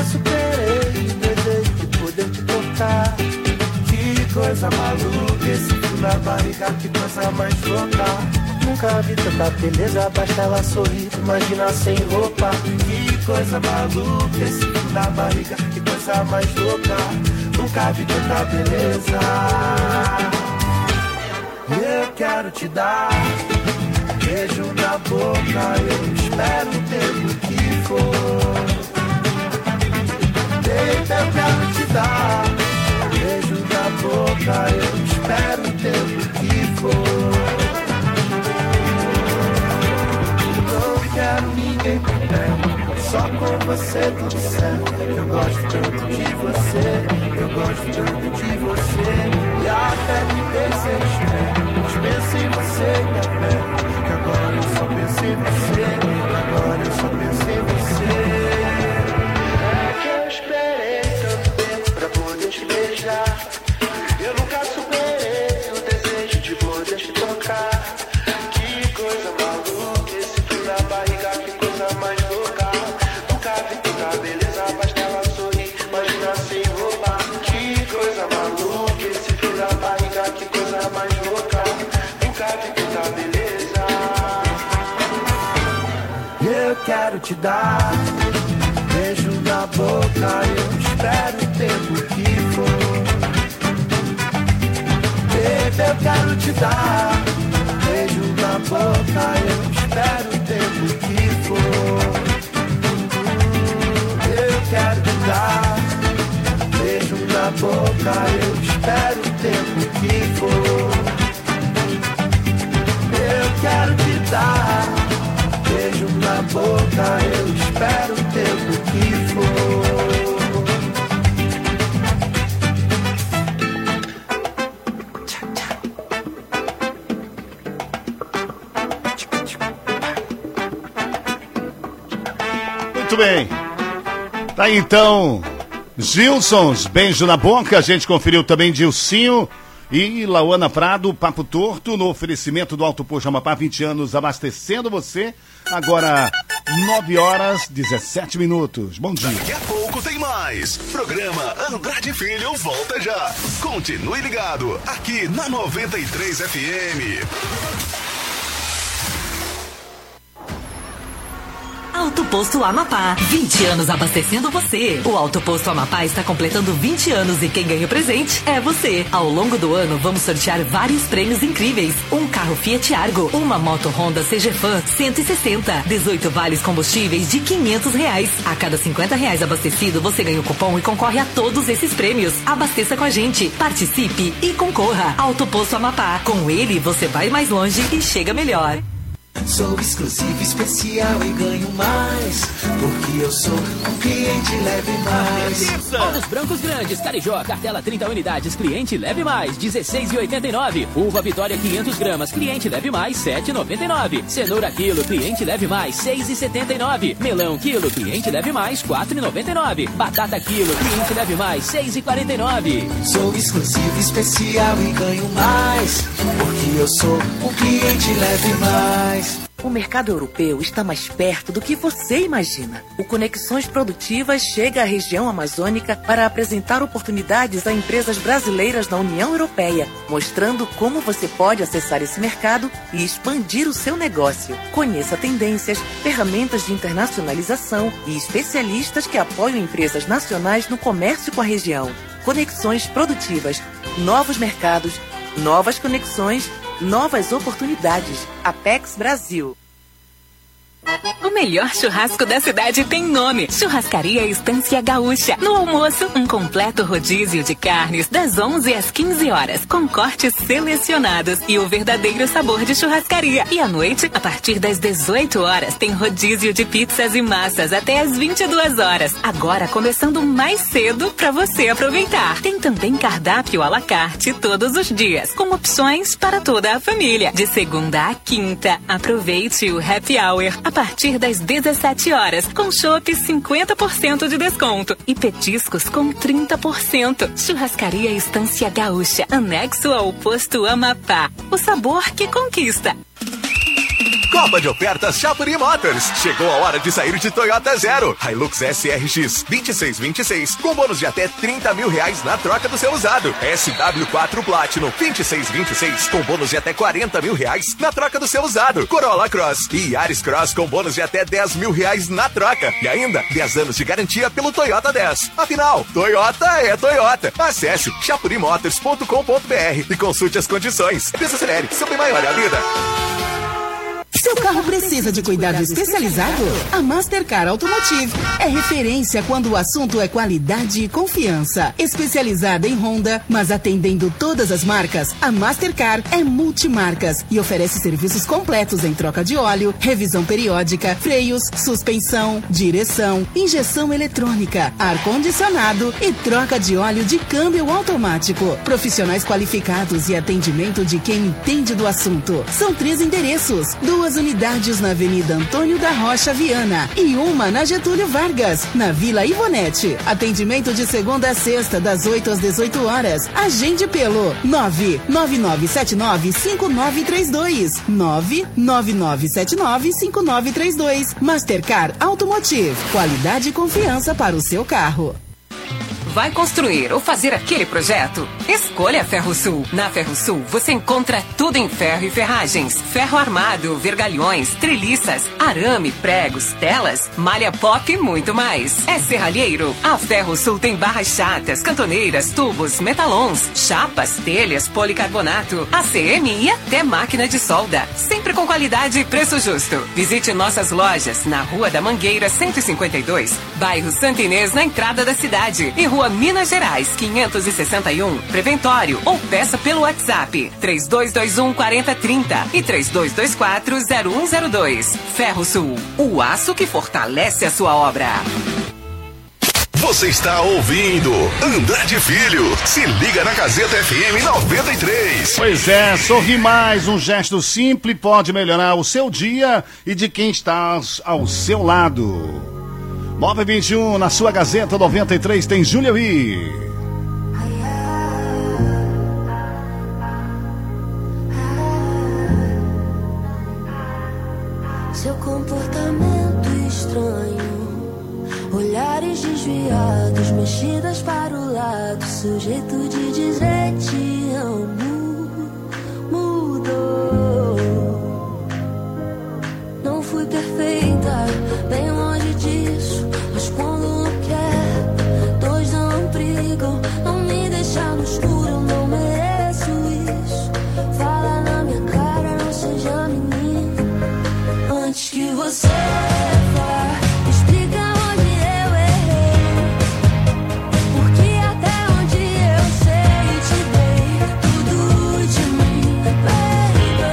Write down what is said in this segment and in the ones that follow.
superei o desejo de poder te tocar. Que coisa maluca, esse frio na barriga, que coisa mais louca. Nunca vi tanta beleza, basta ela sorrir, imagina sem roupa. Que coisa maluca, esse frio na barriga, que coisa mais louca. Nunca vi tanta beleza. Eu quero te dar beijo na boca, eu espero o tempo que for. Baby, eu quero te dar beijo na boca, eu espero o tempo que for. Não quero ninguém por perto, só com você tudo certo. Eu gosto tanto de você, eu gosto tanto de você. E até que pensei esperto, mas penso em você, minha fé. Que agora eu só penso em você, agora eu só penso em você. É que eu esperei tanto tempo pra poder te beijar. Eu nunca superei o desejo de poder te tocar. Que coisa maluca, esse frio na barriga, que coisa mais louca. Nunca vi tanta beleza, basta ela sorrir, imagina sem roupa. Que coisa maluca, esse frio na barriga, que coisa mais louca. Nunca vi tanta beleza. Eu quero te dar beijo na boca, eu espero o tempo que for. Baby, eu quero te dar beijo na boca, eu espero o tempo que for. Eu quero te dar beijo na boca, eu espero o tempo que for. Eu quero te dar beijo na boca, eu espero o tempo que for. Muito bem. Tá aí então, Gilsons, beijo na boca. A gente conferiu também Dilcinho e Lauana Prado, Papo Torto, no oferecimento do Alto Posto Amapá, 20 anos abastecendo você. Agora, 9h17. Bom dia. Daqui a pouco tem mais. Programa Andrade Filho volta já. Continue ligado, aqui na 93 FM. Alto Posto Amapá, 20 anos abastecendo você. O Alto Posto Amapá está completando 20 anos e quem ganha o presente é você. Ao longo do ano, vamos sortear vários prêmios incríveis. Um carro Fiat Argo, uma moto Honda CG Fan 160, 18 vales combustíveis de R$500. A cada R$50 abastecido, você ganha o cupom e concorre a todos esses prêmios. Abasteça com a gente, participe e concorra. Alto Posto Amapá, com ele você vai mais longe e chega melhor. Sou exclusivo, especial e ganho mais, porque eu sou um cliente Leve Mais. Ovos brancos grandes, Carijó, cartela 30 unidades, cliente Leve Mais, R$16,89. Uva Vitória 500 gramas, cliente Leve Mais, R$7,99. Cenoura quilo, cliente Leve Mais, R$6,79. Melão quilo, cliente Leve Mais, R$4,99. Batata quilo, cliente Leve Mais, R$6,49. Sou exclusivo, especial e ganho mais, porque eu sou um cliente Leve Mais. O mercado europeu está mais perto do que você imagina. O Conexões Produtivas chega à região amazônica para apresentar oportunidades a empresas brasileiras na União Europeia, mostrando como você pode acessar esse mercado e expandir o seu negócio. Conheça tendências, ferramentas de internacionalização e especialistas que apoiam empresas nacionais no comércio com a região. Conexões Produtivas, novos mercados, novas conexões, novas oportunidades. Apex Brasil. O melhor churrasco da cidade tem nome: Churrascaria Estância Gaúcha. No almoço, um completo rodízio de carnes das 11 às 15 horas, com cortes selecionados e o verdadeiro sabor de churrascaria. E à noite, a partir das 18 horas, tem rodízio de pizzas e massas até às 22 horas. Agora começando mais cedo para você aproveitar. Tem também cardápio à la carte todos os dias, com opções para toda a família. De segunda a quinta, aproveite o happy hour a partir das 17 horas, com chopp 50% de desconto e petiscos com 30%. Churrascaria Estância Gaúcha, anexo ao posto Amapá. O sabor que conquista. Copa de ofertas Chapuri Motors. Chegou a hora de sair de Toyota Zero. Hilux SRX 2626 com bônus de até R$30 mil na troca do seu usado. SW4 Platinum 2626 com bônus de até R$40 mil na troca do seu usado. Corolla Cross e Yaris Cross com bônus de até R$10 mil na troca. E ainda 10 anos de garantia pelo Toyota 10. Afinal, Toyota é Toyota. Acesse chapurimotors.com.br e consulte as condições. Desacelere, seu bem maior é a vida. Seu carro precisa de cuidado especializado? A Mastercar Automotive é referência quando o assunto é qualidade e confiança. Especializada em Honda, mas atendendo todas as marcas, a Mastercar é multimarcas e oferece serviços completos em troca de óleo, revisão periódica, freios, suspensão, direção, injeção eletrônica, ar-condicionado e troca de óleo de câmbio automático. Profissionais qualificados e atendimento de quem entende do assunto. São 3 endereços, 2 unidades na Avenida Antônio da Rocha Viana e uma na Getúlio Vargas, na Vila Ivonete. Atendimento de segunda a sexta, das 8 às 18 horas. Agende pelo 999795932. 999795932. Mastercar Automotive. Qualidade e confiança para o seu carro. Vai construir ou fazer aquele projeto? Escolha a Ferrosul. Na Ferrosul você encontra tudo em ferro e ferragens, ferro armado, vergalhões, treliças, arame, pregos, telas, malha pop e muito mais. É serralheiro? A Ferrosul tem barras chatas, cantoneiras, tubos, metalons, chapas, telhas, policarbonato, ACM e até máquina de solda. Sempre com qualidade e preço justo. Visite nossas lojas na Rua da Mangueira 152, bairro Santa Inês, na entrada da cidade, e Rua Minas Gerais 561, Preventório, ou peça pelo WhatsApp 3221-4030 e 3224-0102. Ferrosul, o aço que fortalece a sua obra. Você está ouvindo Andrade Filho. Se liga na Gazeta FM 93. Pois é, sorri mais. Um gesto simples pode melhorar o seu dia e de quem está ao seu lado. 9h21, na sua Gazeta 93 tem Júlia Lee. Seu comportamento estranho, olhares desviados, mexidas para o lado, seu jeito de dizer te amo mudou. Não fui perfeita, bem longe disso, mas quando não quer, dois não brigam. Não me deixa no escuro, eu não mereço isso. Fala na minha cara, não seja menino. Antes que você vá, explica onde eu errei, porque até onde eu sei te dei tudo de mim, baby.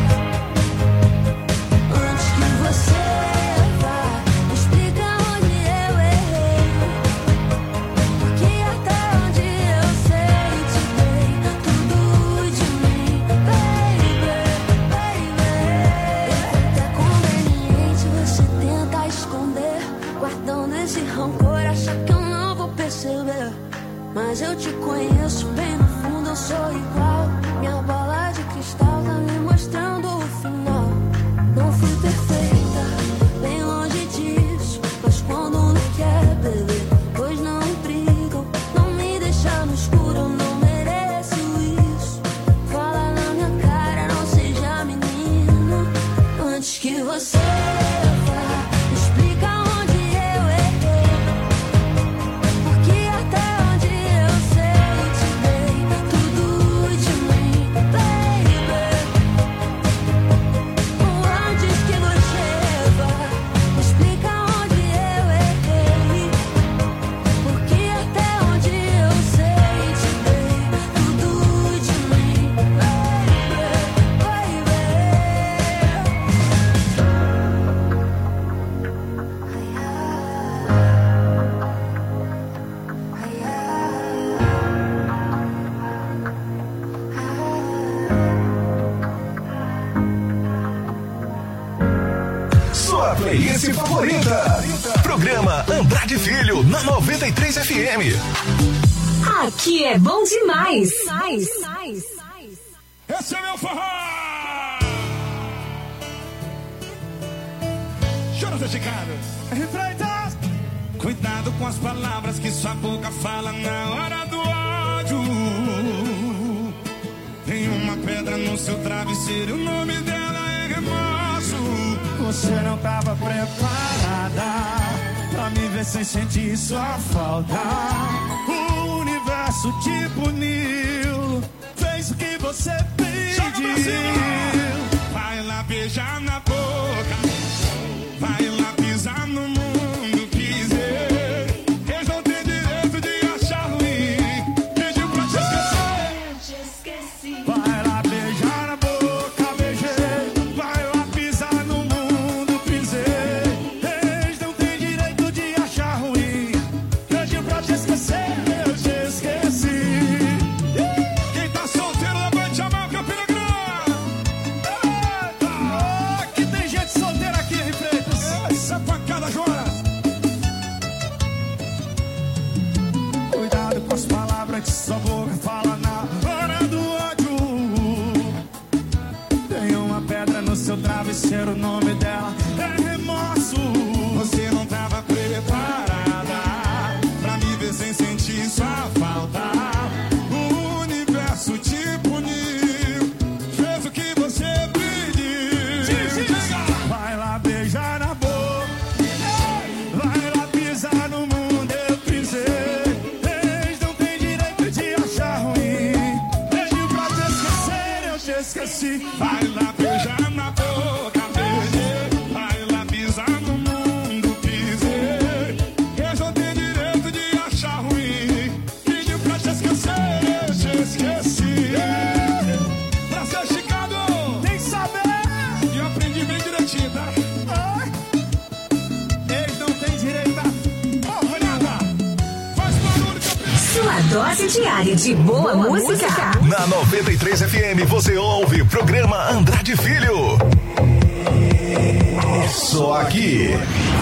Antes que você vá, explica onde eu errei, porque até onde eu sei te dei tudo de mim, baby, baby. É conveniente você tenta esconder, guardando esse rancor, acha que eu não vou perceber. Mas eu te conheço bem no fundo, eu sou igual. Minha bola de cristal tá me mostrando o final. Não fui perfeita, bem longe disso, mas quando não quer, bebê, pois não brigam. Não me deixa no escuro, eu não mereço isso. Fala na minha cara, não seja menino. Antes que você vá, explica onde eu errei, porque até onde eu sei te dei tudo de mim, baby. Antes que você vá, explica onde eu errei, porque até onde eu sei te dei tudo de mim, baby, baby. Sua playlist favorita. Programa Andrade Filho na 93 FM. Aqui é bom demais. Esse é meu forró! Vamos, Chicano. Freitas. Cuidado com as palavras que sua boca fala na hora do ódio. Tem uma pedra no seu travesseiro, o nome dela é remorso. Você não tava preparada pra me ver sem sentir sua falta. O universo te puniu, fez o que você pediu. Vai lá beijar na boca, vai lá pisar no mundo, quiser. Eles não têm direito de achar ruim. Pediu pra te esquecer. Vai lá beijar na boca, beijei. Vai lá pisar no mundo, pisei. Eles não têm direito de achar ruim. Pediu pra te esquecer, eu te esqueci. Quem tá solteiro, levante a mão, Campina Grande. Aqui tem gente solteira aqui, Henri Freitas. Essa facada, Jonas. Cuidado com as palavras que sua boca fala na hora do ódio. Tem uma pedra no seu travesseiro, o nome dela é remorso. Você não tava preparada pra me ver sem sentir sua falta. O universo te puniu, fez o que você pediu. Vai lá beijar na boca, vai lá pisar no mundo, eu pisei. Eles não têm direito de achar ruim. Pediu pra te esquecer, eu te esqueci. Vai lá beijar na boca, beijei. Vai lá pisar no mundo, pisei. Eles não têm direito de achar ruim. Pediu pra te esquecer, eu te esqueci. Pra ser Chicago, Tem que saber. e eu aprendi bem direitinho, tá? Eles não têm direito a... Olhada, faz barulho, Campina. Sua dose diária de boa música. Na 93 FM você ouve o programa Andrade Filho. Só aqui.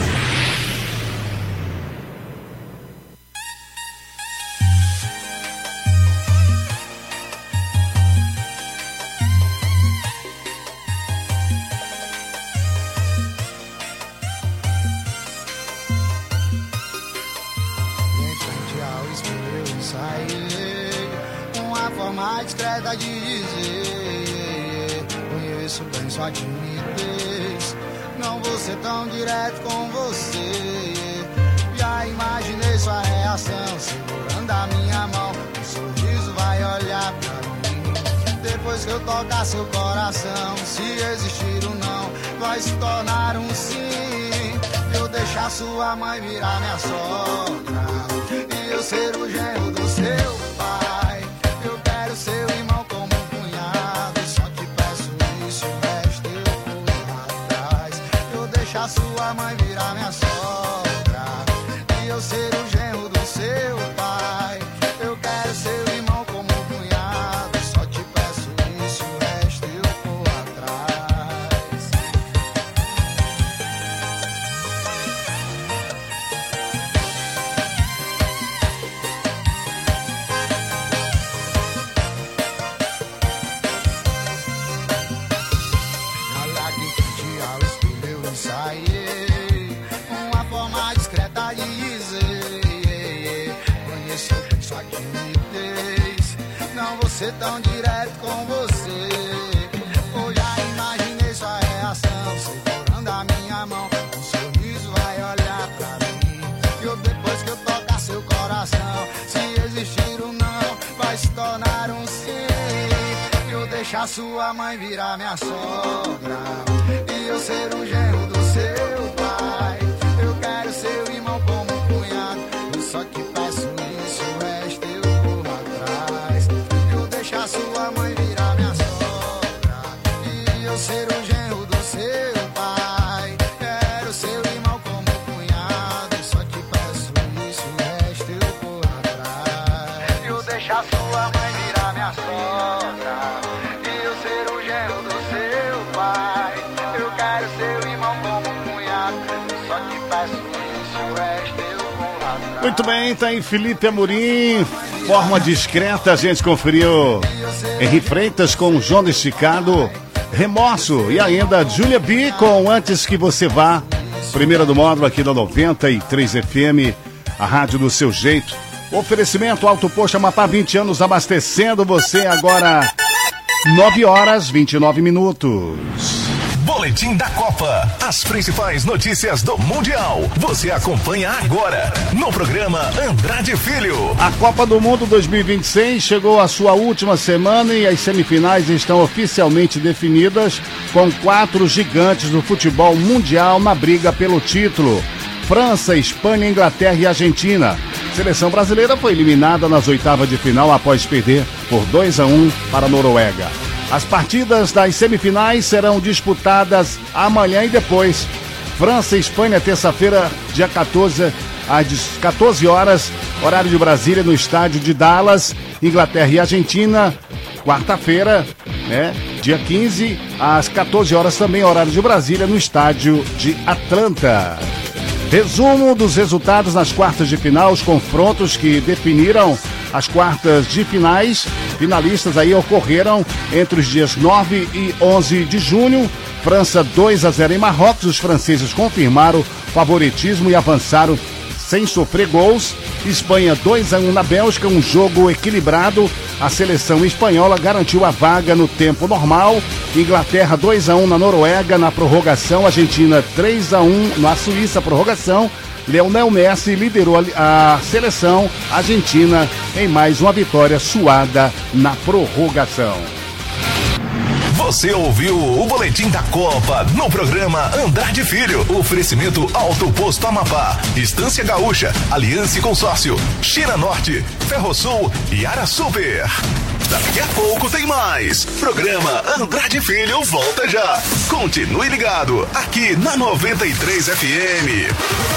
Em frente ao espelho eu ensaiei uma forma discreta de dizer: conheço bem sua timidez, não vou ser tão direto com você. Já imaginei sua reação, segurando a minha mão, um sorriso vai olhar pra mim. Depois que eu tocar seu coração, se existir um não, vai se tornar um sim. Eu deixar sua mãe virar minha sogra e eu ser o genro do seu pai. Eu quero seu irmão como um cunhado, só te peço isso, o resto eu vou atrás. Eu deixar sua mãe virar minha sogra e eu ser o genro do seu pai. Eu quero seu irmão como um cunhado, só te peço isso, o resto eu vou atrás. Olha que frente ao espelho eu ensaiei uma forma discreta de dizer: conheço bem sua timidez, não vou ser tão direto com você. Eu já imaginei sua reação, segurando a minha mão, um sorriso vai olhar pra mim. Eu depois que eu tocar seu coração, se existir um não, vai se tornar um sim. Eu deixar sua mãe virar minha sogra e eu ser o genro do seu pai. Eu quero seu irmão como um cunhado, eu só te peço isso, o resto eu vou atrás. Eu deixar sua mãe virar minha sogra e eu ser o genro do seu pai. Quero seu irmão como um cunhado, só te peço isso, o resto eu vou atrás. Eu deixar sua mãe virar minha sogra e eu ser o genro do seu pai. Eu quero seu irmão como um cunhado, só te peço isso, o resto eu vou atrás. Muito bem, tá aí Felipe Amorim, forma discreta, a gente conferiu Henri Freitas com Jonas Chicado, Remorso, e ainda Júlia B com Antes Que Você Vá, primeira do módulo aqui da 93 FM, a rádio do seu jeito. Oferecimento Alto Posto Amapá, 20 anos abastecendo você agora, 9h29. Boletim da Copa. As principais notícias do Mundial. Você acompanha agora no programa Andrade Filho. A Copa do Mundo 2026 chegou à sua última semana e as semifinais estão oficialmente definidas, com 4 gigantes do futebol mundial na briga pelo título: França, Espanha, Inglaterra e Argentina. A seleção brasileira foi eliminada nas oitavas de final após perder por 2-1 para a Noruega. As partidas das semifinais serão disputadas amanhã e depois. França e Espanha, terça-feira, dia 14, às 14 horas, horário de Brasília, no estádio de Dallas. Inglaterra e Argentina, quarta-feira, dia 15, às 14 horas também, horário de Brasília, no estádio de Atlanta. Resumo dos resultados nas quartas de final, os confrontos que definiram as quartas de finais. Finalistas aí ocorreram entre os dias 9 e 11 de junho. França 2-0 em Marrocos. Os franceses confirmaram favoritismo e avançaram sem sofrer gols. Espanha 2-1 na Bélgica, um jogo equilibrado. A seleção espanhola garantiu a vaga no tempo normal. Inglaterra 2-1 na Noruega na prorrogação. Argentina 3-1 na Suíça, prorrogação. Lionel Messi liderou a seleção argentina em mais uma vitória suada na prorrogação. Você ouviu o Boletim da Copa no programa Andrade Filho. Oferecimento Alto Posto Amapá, Estância Gaúcha, Aliança e Consórcio, China Norte, Ferrosul e Ara Super. Daqui a pouco tem mais. Programa Andrade Filho volta já. Continue ligado aqui na 93 FM.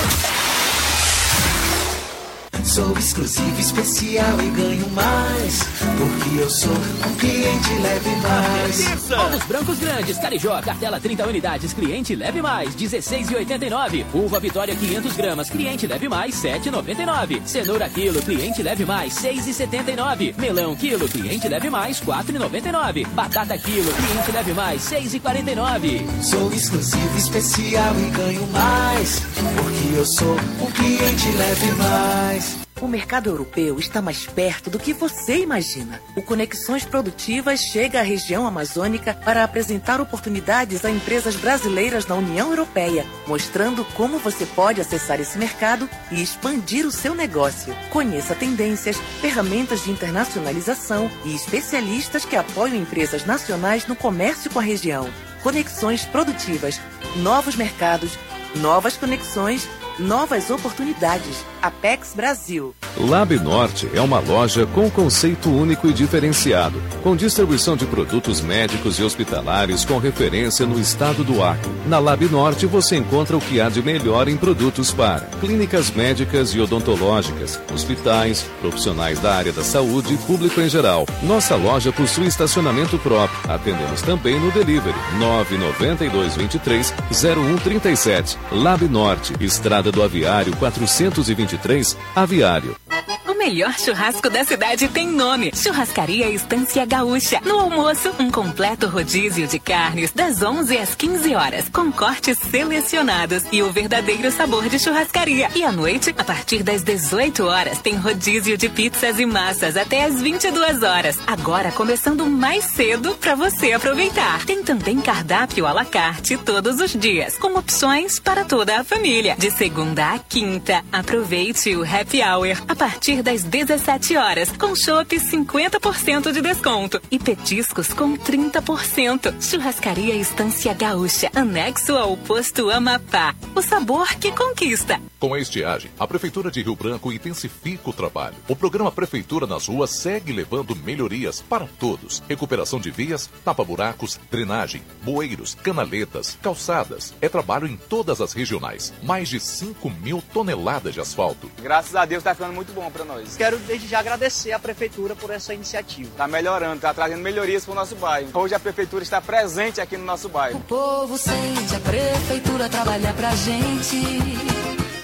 Sou exclusivo, especial e ganho mais, porque eu sou um cliente leve mais. Ovos brancos grandes, Carijó, cartela 30 unidades, cliente leve mais, 16,89. Uva Vitória 500 gramas, cliente leve mais, 7,99. Cenoura quilo, cliente leve mais, 6,79. Melão quilo, cliente leve mais, 4,99. Batata quilo, cliente leve mais, 6,49. Sou exclusivo, especial e ganho mais, porque eu sou um cliente leve mais. O mercado europeu está mais perto do que você imagina. O Conexões Produtivas chega à região amazônica para apresentar oportunidades a empresas brasileiras na União Europeia, mostrando como você pode acessar esse mercado e expandir o seu negócio. Conheça tendências, ferramentas de internacionalização e especialistas que apoiam empresas nacionais no comércio com a região. Conexões Produtivas, novos mercados, novas conexões, novas oportunidades. Apex Brasil. Lab Norte é uma loja com conceito único e diferenciado, com distribuição de produtos médicos e hospitalares com referência no estado do Acre. Na Lab Norte você encontra o que há de melhor em produtos para clínicas médicas e odontológicas, hospitais, profissionais da área da saúde e público em geral. Nossa loja possui estacionamento próprio. Atendemos também no delivery 99223-0137. Lab Norte, Estrada do Aviário 423, Aviário. O melhor churrasco da cidade tem nome: Churrascaria Estância Gaúcha. No almoço, um completo rodízio de carnes das 11 às 15 horas, com cortes selecionados e o verdadeiro sabor de churrascaria. E à noite, a partir das 18 horas, tem rodízio de pizzas e massas até às 22 horas. Agora começando mais cedo para você aproveitar. Tem também cardápio à la carte todos os dias, com opções para toda a família. De segunda a quinta, aproveite o happy hour a partir das 17 horas, com chopp 50% de desconto e petiscos com 30%. Churrascaria Estância Gaúcha, anexo ao posto Amapá. O sabor que conquista. Com a estiagem, a Prefeitura de Rio Branco intensifica o trabalho. O programa Prefeitura nas Ruas segue levando melhorias para todos. Recuperação de vias, tapa-buracos, drenagem, bueiros, canaletas, calçadas. É trabalho em todas as regionais. Mais de 5.000 toneladas de asfalto. Graças a Deus está ficando muito bom para nós. Quero desde já agradecer à Prefeitura por essa iniciativa. Está melhorando, está trazendo melhorias para o nosso bairro. Hoje a Prefeitura está presente aqui no nosso bairro. O povo sente a Prefeitura trabalhar pra gente.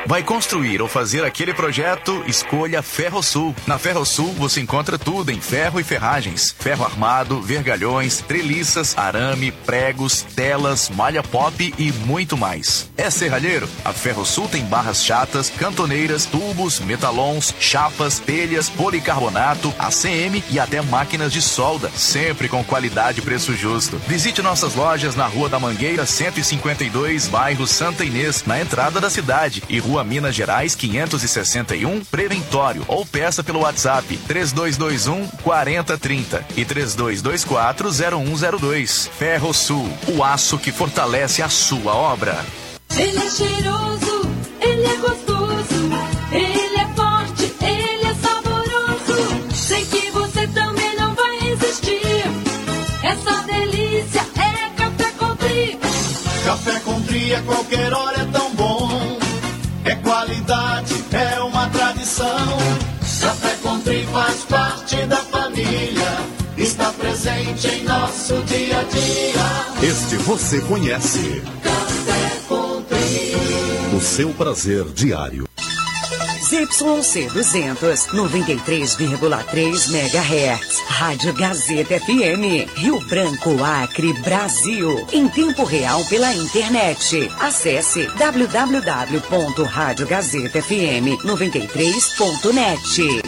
Vai construir ou fazer aquele projeto? Escolha Ferrosul. Na Ferrosul você encontra tudo em ferro e ferragens, ferro armado, vergalhões, treliças, arame, pregos, telas, malha pop e muito mais. É serralheiro? A Ferrosul tem barras chatas, cantoneiras, tubos, metalons, chapas, telhas, policarbonato, ACM e até máquinas de solda, sempre com qualidade e preço justo. Visite nossas lojas na Rua da Mangueira 152, bairro Santa Inês, na entrada da cidade, e Rua Minas Gerais 561, Preventório, ou peça pelo WhatsApp 3221-4030 e 3224-0102. Ferrosul, o aço que fortalece a sua obra. Ele é cheiroso, ele é gostoso, ele é forte, ele é saboroso. Sei que você também não vai resistir. Essa delícia é Café Country. Café Country a qualquer hora é tão bom. É qualidade, é uma tradição. Café Country faz parte da família. Está presente em nosso dia a dia. Este você conhece. Café Country. O seu prazer diário. ZYC 200, 93,3 MHz. Rádio Gazeta FM. Rio Branco, Acre, Brasil. Em tempo real pela internet. Acesse www.radiogazetafm93.net.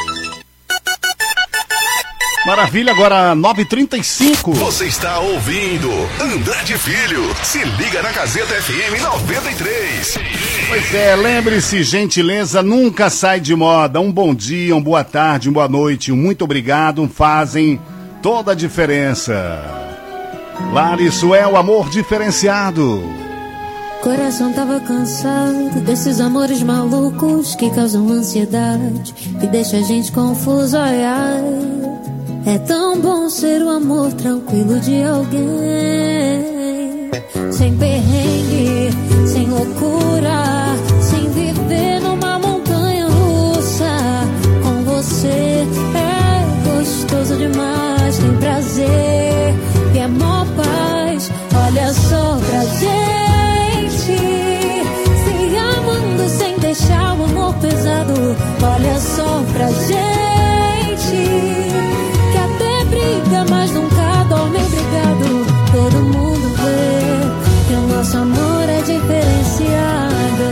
Maravilha, agora 9h35. Você está ouvindo Andrade Filho. Se liga na Gazeta FM 93. Pois é, lembre-se, gentileza nunca sai de moda. Um bom dia, uma boa tarde, uma boa noite, um muito obrigado fazem toda a diferença. Lar, isso é o amor diferenciado. Coração tava cansado desses amores malucos que causam ansiedade, que deixa a gente confuso, ai, ai. É tão bom ser o amor tranquilo de alguém, sem perrengue, sem loucura, sem viver numa montanha russa. Com você é gostoso demais, tem prazer e é mó paz. Olha só pra gente, se amando sem deixar o amor pesado. Olha só pra gente, mas nunca dorme obrigado. Todo mundo vê que o nosso amor é diferenciado.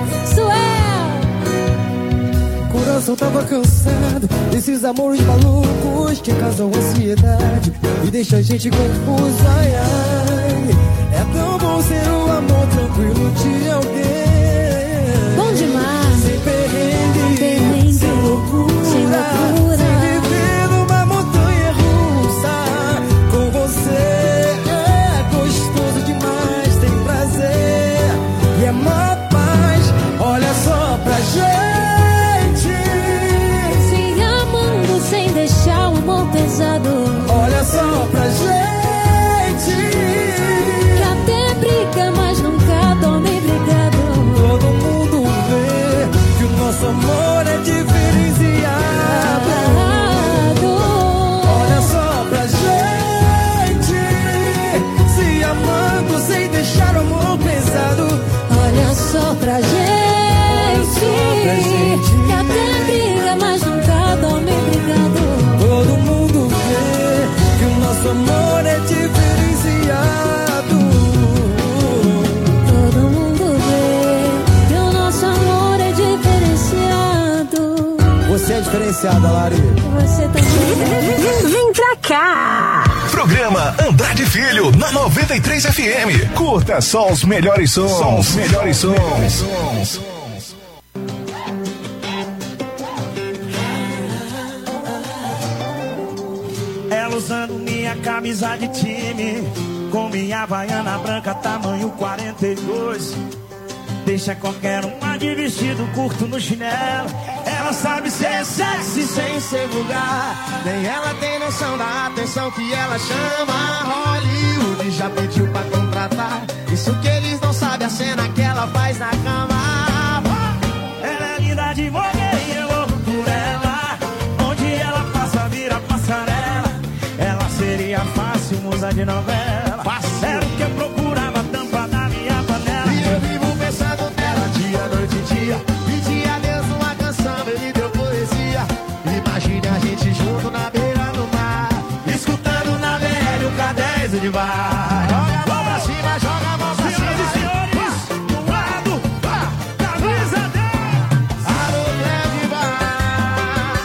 Coração tava cansado desses amores malucos que causam ansiedade e deixa a gente confusa, ai, ai. É tão bom ser o amor tranquilo de alguém. Bom demais. Sem perrengue, sem loucura, sem viver numa montanha russa. Com você é gostoso demais, tem prazer e é mó paz. Olha só pra gente, se amando sem deixar o amor pesado. olha só pra gente, que até briga, mas nunca dorme brigado. todo mundo vê que o nosso amor é diferenciado. Olha só pra gente, se amando sem deixar o amor pesado. Olha só pra gente, que até briga, mas nunca dorme brigado. Todo mundo vê que o nosso amor é diferenciado. Todo mundo vê que o nosso amor é diferenciado. Você é diferenciada, Lari. Você também. Vem pra cá! Programa Andrade Filho na 93 FM. Curta só os melhores sons. Melhores sons. Ela usando minha camisa de time, com minha havaiana branca tamanho 42. Deixa qualquer uma de vestido curto no chinelo. Ela sabe ser sexy sem ser vulgar. Nem ela tem noção da atenção que ela chama. Hollywood já pediu pra contratar. Isso que eles não sabem, a cena que ela faz na cama. Ela é linda de morrer e eu louco por ela. Onde ela passa vira passarela. Ela seria fácil musa de novela. Era o que eu procurava, tampa da minha panela. E eu vivo pensando nela dia, noite e dia. 10 de vai. Joga a mão pra cima, joga a mão pra cima. Senhoras e senhores, do lado, camisa 10. Alô, Grande Bar.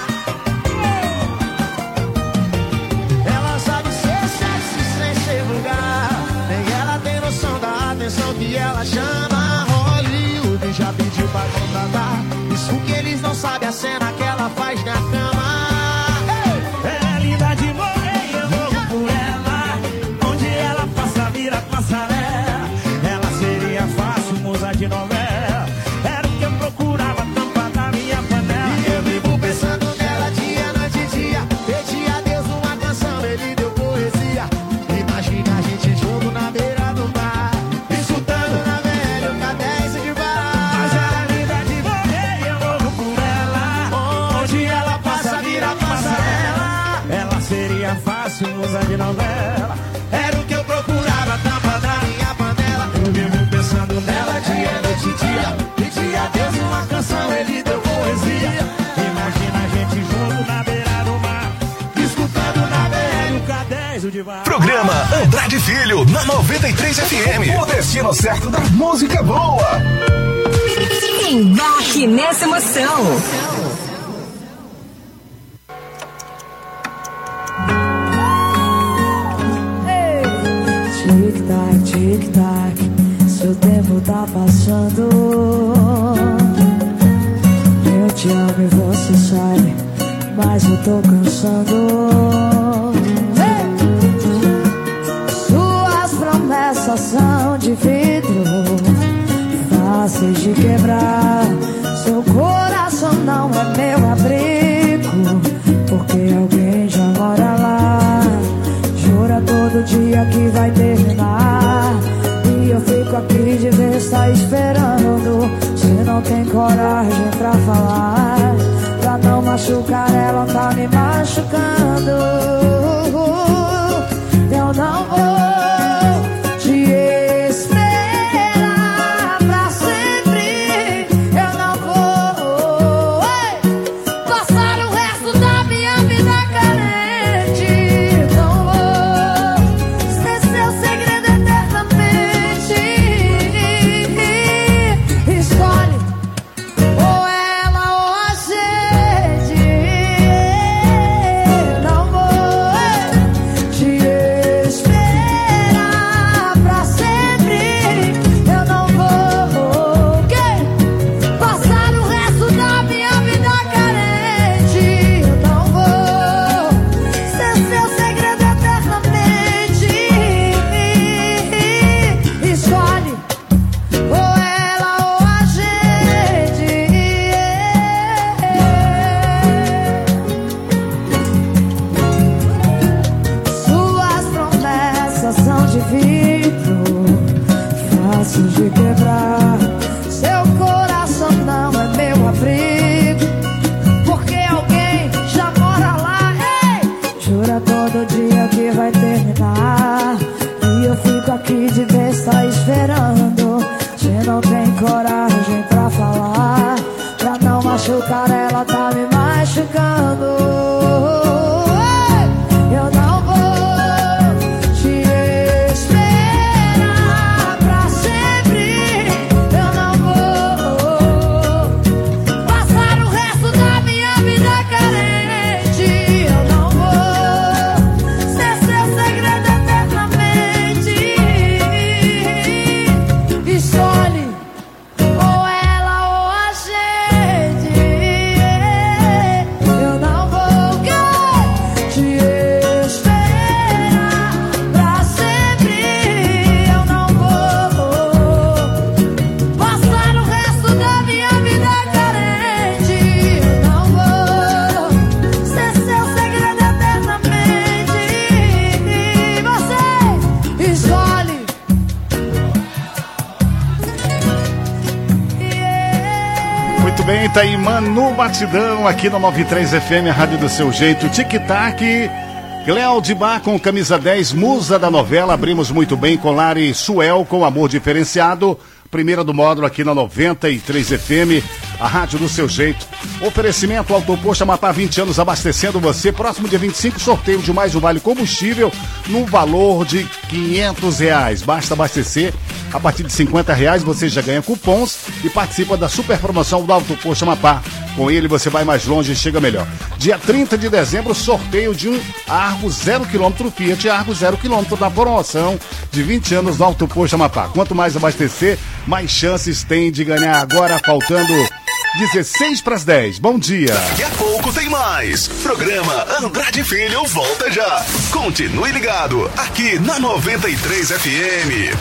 Ela sabe ser sexy sem ser vulgar. Nem ela tem noção da atenção que ela chama. Hollywood já pediu pra contratar. Isso que eles não sabem, a cena que ela faz na cama. Ela é linda de morrer, eu louco por ela. Onde ela passa, vira passarela. Ela seria fácil, musa de novela. Era o que eu procurava, tampa da minha panela. E eu vivo pensando nela dia, noite e dia. Pedi a Deus uma canção, ele deu poesia. Imagina a gente junto na beira do mar, escutando na velha cadência de bar. Mas ela é linda de morrer, eu louco por ela. Onde ela passa, vira passarela. Ela seria fácil, musa de novela. Era o que eu procurava, tampa da minha panela. Eu vivo pensando nela Dia, noite e dia. Pedi a Deus uma canção, ele deu poesia. Imagina a gente junto na beira do mar, escutando na velha o K10 de bar. Programa Andrade Filho, na 93 FM. O destino certo da música boa. Embarque nessa emoção. Tic-tac, tic-tac, seu tempo tá passando. Eu te amo e você sabe, mas eu tô cansando. Suas promessas são de vidro, fáceis de quebrar. Seu coração não é meu abrigo, porque alguém já mora lá. Jura todo dia que vai terminar, e eu fico aqui de vez tá esperando. Você não tem coragem pra falar, pra não machucar ela, tá me machucando. Eu não vou te esperar pra sempre. Eu não vou passar o resto da minha vida carente. Não vou ser seu segredo eternamente. Escolhe ou ela ou a gente. Não vou te esperar pra sempre. Eu não vou passar o resto da minha vida carente. Eu não vou ser seu segredo eternamente. Escolhe ou ela ou a gente. Suas promessas são de vidro, fáceis de quebrar. Seu coração não é meu abrigo, porque alguém já mora lá. Ei! Jura todo dia que vai terminar, e eu fico aqui de vez tá esperando. Você não tem coragem pra falar, pra não machucar ela, tá me machucando. Eu não vou te esperar pra sempre. Eu não vou passar o resto da minha vida carente. Eu não vou ser seu segredo eternamente. Escolhe ou ela ou a gente. Eu não vou te esperar pra sempre. Eu não vou passar o resto da minha vida carente. Eu não vou ser seu segredo eternamente. Você escolhe. Muito bem, tá aí Manu Batidão aqui no 93 FM, a rádio do seu jeito. Tic-tac, Cléo de Bar com camisa 10, musa da novela. Abrimos muito bem com Lari Suel com Amor Diferenciado. primeira do módulo aqui na 93 FM, a rádio do seu jeito. Oferecimento Autoposto Amapá, 20 anos abastecendo você. Próximo dia 25, sorteio de mais um vale combustível no valor de R$500. Basta abastecer. A partir de R$50 você já ganha cupons e participa da super promoção do Autoposto Amapá. Com ele você vai mais longe e chega melhor. Dia 30 de dezembro, sorteio de um Argo 0 km Fiat Argo 0 km na promoção de 20 anos do Autoposto Amapá. Quanto mais abastecer, mais chances tem de ganhar. Agora faltando 16 para as 10. Bom dia. Daqui a pouco tem mais. Programa Andrade Filho volta já. Continue ligado aqui na 93 FM.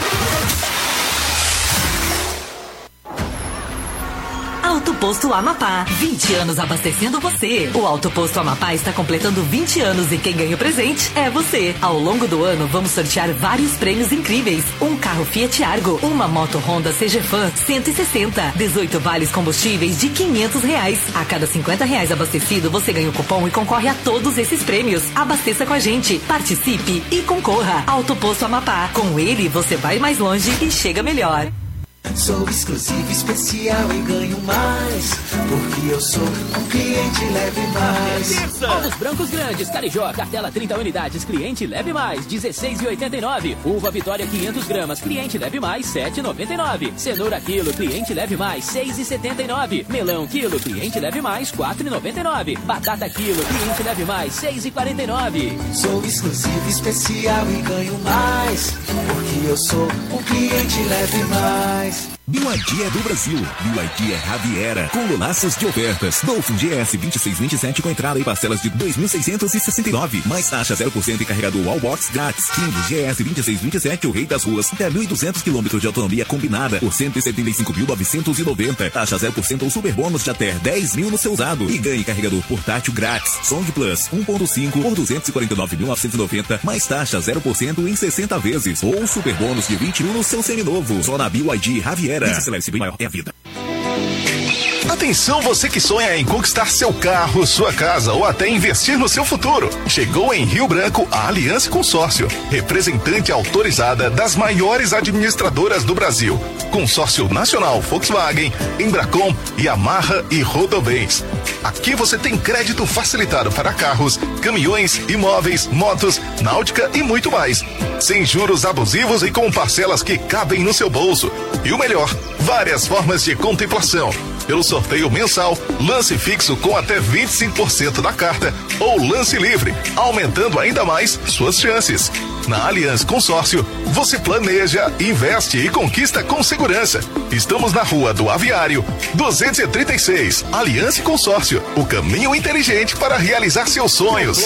Autoposto Amapá, 20 anos abastecendo você. O Autoposto Amapá está completando 20 anos e quem ganha o presente é você. Ao longo do ano, vamos sortear vários prêmios incríveis. Um carro Fiat Argo, uma moto Honda CG Fan 160, 18 vales combustíveis de R$500. A cada R$50 abastecido, você ganha um cupom e concorre a todos esses prêmios. Abasteça com a gente, participe e concorra. Autoposto Amapá, com ele você vai mais longe e chega melhor. Sou exclusivo, especial e ganho mais, porque eu sou um cliente Leve Mais. Ovos brancos grandes, Carijó, cartela 30 unidades, cliente Leve Mais, R$16,89. Uva Vitória 500 gramas, cliente Leve Mais, R$7,99. Cenoura quilo, cliente Leve Mais, R$6,79. Melão quilo, cliente Leve Mais, R$4,99. Batata quilo, cliente Leve Mais, R$6,49. Sou exclusivo, especial e ganho mais, porque eu sou um cliente Leve Mais. BYD é do Brasil. BYD é Raviera, com lulaços de ofertas. Dolphin GS 2627 com entrada e parcelas de R$ 2.669. Mais taxa 0% e carregador Wallbox grátis. Kindle GS 2627, o rei das ruas. Até 1.200 km de autonomia combinada por R$ 175.990. Taxa 0% ou super bônus de até 10 mil no seu usado. E ganhe carregador portátil grátis. Song Plus 1.5 por R$ 249.990. Mais taxa 0% em 60 vezes. Ou super bônus de 20 mil no seu seminovo. Só na BYD Raviera. Esse maior é a vida. Atenção, você que sonha em conquistar seu carro, sua casa ou até investir no seu futuro. Chegou em Rio Branco a Aliança Consórcio, representante autorizada das maiores administradoras do Brasil. Consórcio Nacional Volkswagen, Embracon, Yamaha e Rodobens. Aqui você tem crédito facilitado para carros, caminhões, imóveis, motos, náutica e muito mais. Sem juros abusivos e com parcelas que cabem no seu bolso. E o melhor, várias formas de contemplação. Pelo sorteio mensal, lance fixo com até 25% da carta ou lance livre, aumentando ainda mais suas chances. Na Aliança Consórcio, você planeja, investe e conquista com segurança. Estamos na Rua do Aviário, 236. Aliança Consórcio, o caminho inteligente para realizar seus sonhos.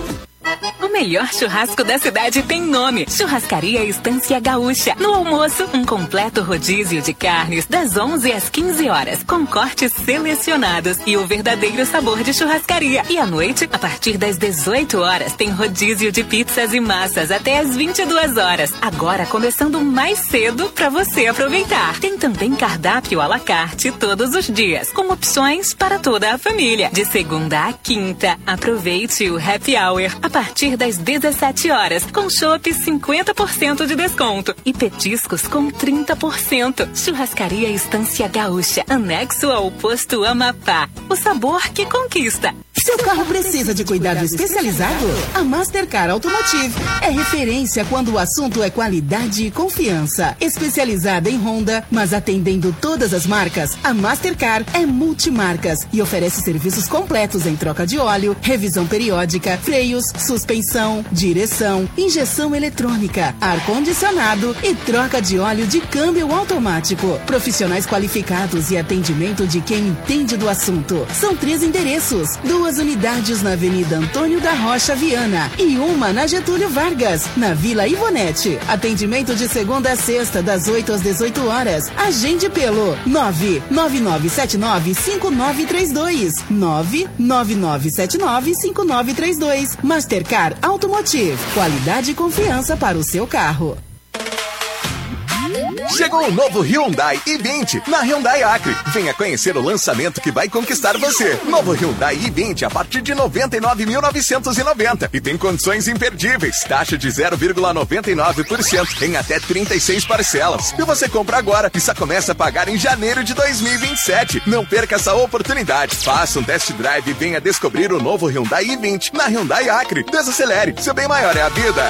O melhor churrasco da cidade tem nome: Churrascaria Estância Gaúcha. No almoço, um completo rodízio de carnes das 11 às 15 horas, com cortes selecionados e o verdadeiro sabor de churrascaria. E à noite, a partir das 18 horas, tem rodízio de pizzas e massas até às 22 horas. Agora começando mais cedo para você aproveitar. Tem também cardápio à la carte todos os dias, com opções para toda a família. De segunda a quinta, aproveite o happy hour a partir das 17 horas, com chopp 50% de desconto e petiscos com 30%. Churrascaria Estância Gaúcha, anexo ao posto Amapá. O sabor que conquista. Seu carro precisa de cuidado especializado? A Mastercar Automotive é referência quando o assunto é qualidade e confiança. Especializada em Honda, mas atendendo todas as marcas, a Mastercar é multimarcas e oferece serviços completos em troca de óleo, revisão periódica, freios, suspensão, direção, injeção eletrônica, ar-condicionado e troca de óleo de câmbio automático. Profissionais qualificados e atendimento de quem entende do assunto. São 3 endereços: 2 unidades na Avenida Antônio da Rocha Viana e uma na Getúlio Vargas, na Vila Ivonete. Atendimento de segunda a sexta, das 8 às 18 horas. Agende pelo 999795932. 999795932. Mastercar Automotive. Qualidade e confiança para o seu carro. Chegou o novo Hyundai i20 na Hyundai Acre. Venha conhecer o lançamento que vai conquistar você. Novo Hyundai i20 a partir de 99.990 e tem condições imperdíveis. Taxa de 0,99% em até 36 parcelas. E você compra agora e só começa a pagar em janeiro de 2027. Não perca essa oportunidade. Faça um test drive e venha descobrir o novo Hyundai i20 na Hyundai Acre. Desacelere, seu bem maior é a vida.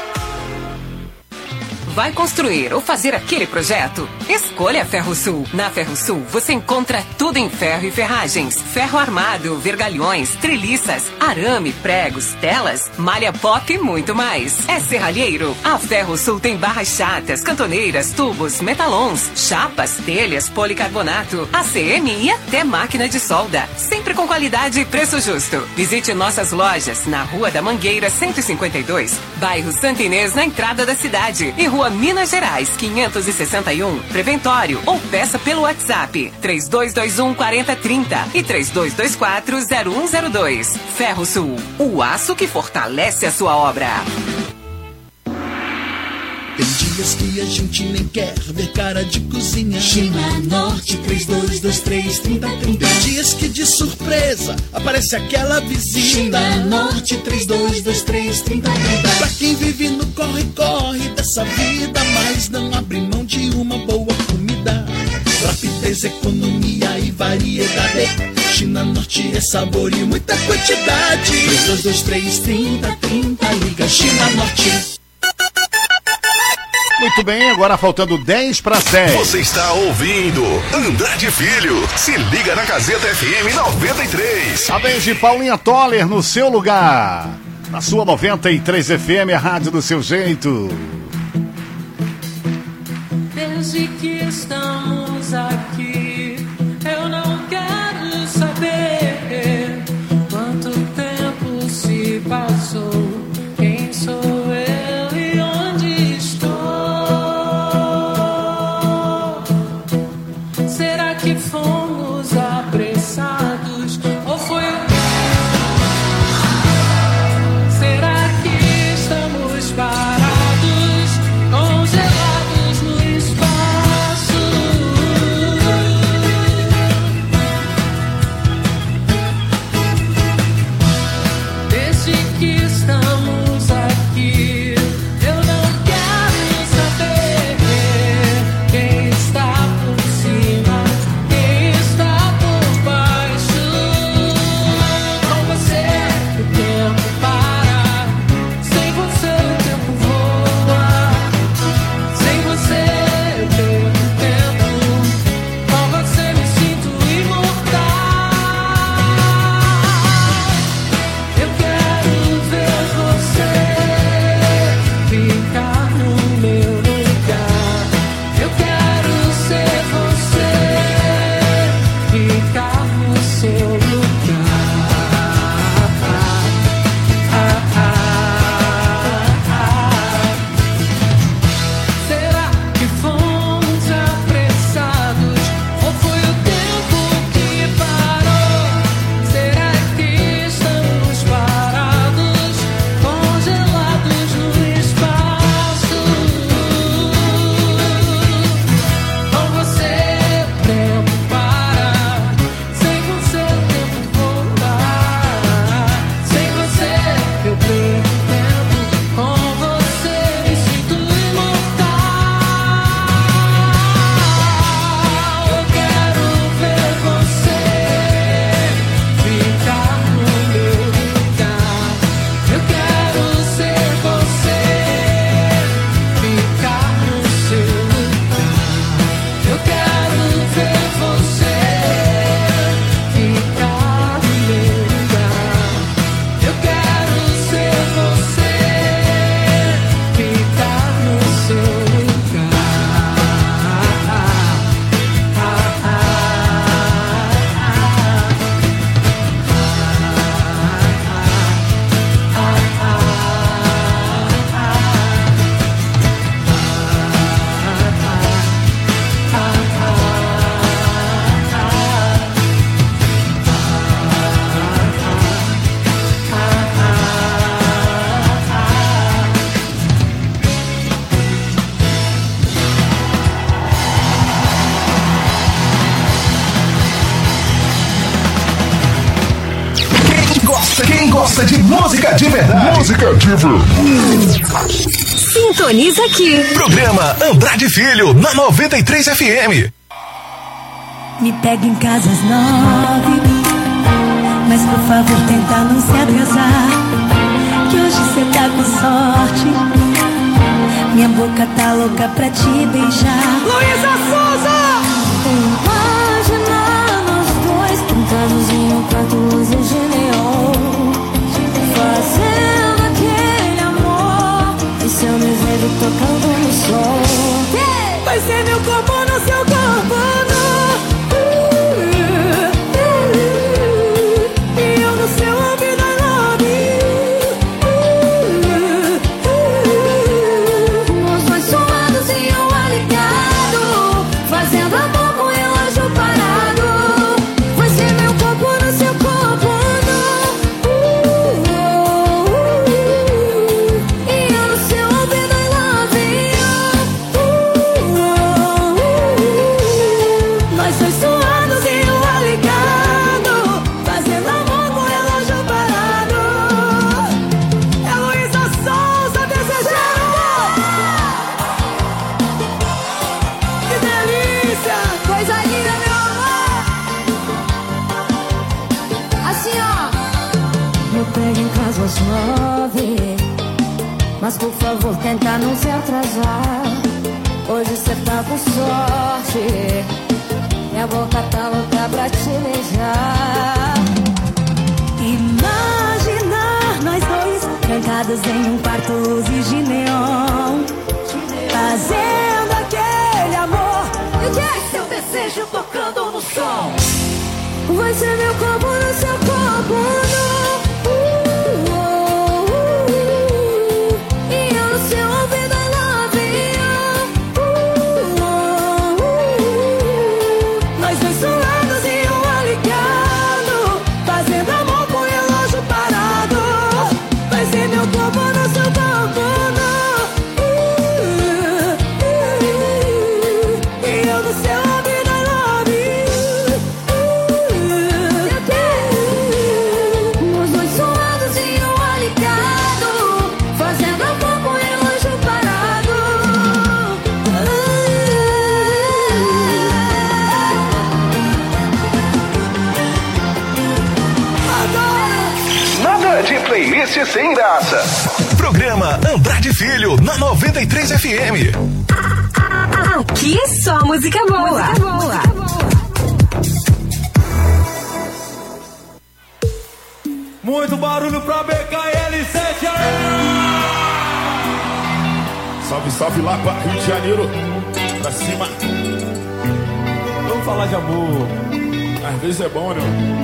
Vai construir ou fazer aquele projeto? Escolha a Ferrosul. Na Ferrosul você encontra tudo em ferro e ferragens. Ferro armado, vergalhões, treliças, arame, pregos, telas, malha pop e muito mais. É serralheiro? A Ferrosul tem barras chatas, cantoneiras, tubos, metalons, chapas, telhas, policarbonato, ACM e até máquina de solda. Sempre com qualidade e preço justo. Visite nossas lojas na Rua da Mangueira 152, bairro Santa Inês, na entrada da cidade, e Rua Minas Gerais 561, Preventório, ou peça pelo WhatsApp 3221-4030 e 3224-0102. Ferrosul, o aço que fortalece a sua obra. Tem dias que a gente nem quer ver cara de cozinha. China Norte 3223-3030. Tem dias que de surpresa aparece aquela vizinha. China Norte 3223-3030. Pra quem vive no corre-corre dessa vida, mas não abre mão de uma boa comida. Rapidez, economia e variedade. China Norte é sabor e muita quantidade. 3223-3030. Liga China Norte. Muito bem, agora faltando 10 para 7. Você está ouvindo Andrade Filho. Se liga na Gazeta FM 93. A vez de Paulinha Toller no seu lugar. Na sua 93 FM, a rádio do seu jeito. Desde que estamos aqui, eu não quero saber quanto tempo se passou, quem sou eu e onde estou. Será que fomos apressados ou foi o... Será que estamos parados, congelados no espaço? gosta de música de verdade. Música de verdade. Sintoniza aqui. Programa Andrade Filho, na 93 FM. Me pega em casa às 9, mas por favor tenta não se atrasar, que hoje cê tá com sorte. Minha boca tá louca pra te beijar. Luísa Souza! Imagina nós dois pintados em um quarto, luzes de neon, fazendo aquele amor e seu desejo tocando no som. Vai ser meu corpo no seu corpo, e eu no seu ouvido, I love you. Nós dois suados e um ar ligado, fazendo amor com o relógio parado. Vai ser meu corpo no seu corpo, e eu no seu ouvido, I love you. Nós dois suados e um ar ligado, fazendo amor com o relógio parado. É Luísa Souza desejando. Que delícia! Coisa linda, meu amor! Assim, ó. Me pega em casa às 9, mas por favor tenta não se atrasar. Hoje cê tá com sorte, minha boca tá louca pra te beijar. Imaginar nós dois trancados em um quarto, luzes de neon, fazendo aquele amor. E o que é seu desejo tocando no som? Vai ser meu corpo no seu corpo, e eu no seu ouvido, I love you. Nós dois suados e um ar ligado, fazendo amor com o relógio parado. Vai ser meu corpo no seu corpo, e eu no seu ouvido, I love you. Nós dois suados e um ar ligado, fazendo amor com o relógio parado. Nada de playlist sem graça. Programa Andrade Filho, na 93 FM. Aqui é só música boa. Muito barulho pra BKL7. Salve, salve lá pra Rio de Janeiro. Pra cima. Vamos falar de amor. Às vezes é bom, né?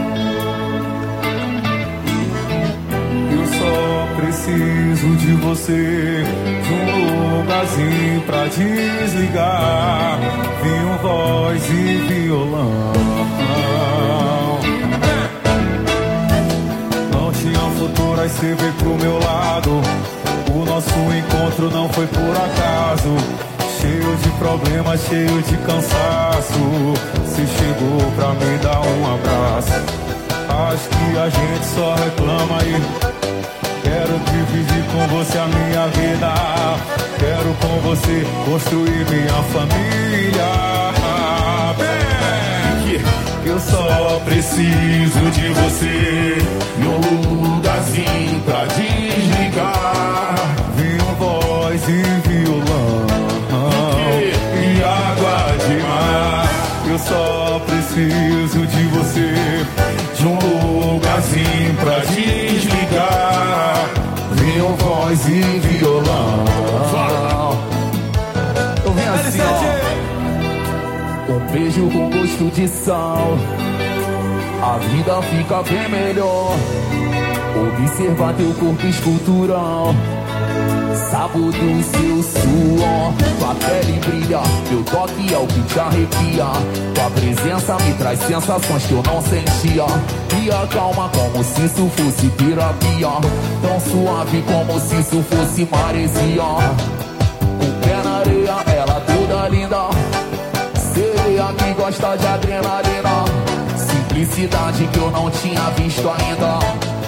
Eu só preciso de você, de um lugarzinho pra desligar. Vinho, voz e violão. Não tinha futuro, aí cê veio pro meu lado. O nosso encontro não foi por acaso. Cheio de problemas, cheio de cansaço. Cê chegou pra me dar um abraço. Acho que a gente só reclama aí. Quero dividir com você a minha vida. Quero com você construir minha família. Eu só preciso de você, num lugarzinho pra desligar. Vinho, voz e violão, e água de mar. Eu só preciso de você, de um lugarzinho pra desligar. Vinho, voz e violão. Eu venho assim, ó. Um beijo com gosto de sal, a vida fica bem melhor. Observar teu corpo escultural, sabor do seu suor. Tua pele brilha, teu toque é o que te arrepia. Tua presença me traz sensações que eu não sentia. Me acalma como se isso fosse terapia. Tão suave como se isso fosse maresia. Com pé na areia, ela toda linda. Sereia que gosta de adrenalina. Simplicidade que eu não tinha visto ainda. Teu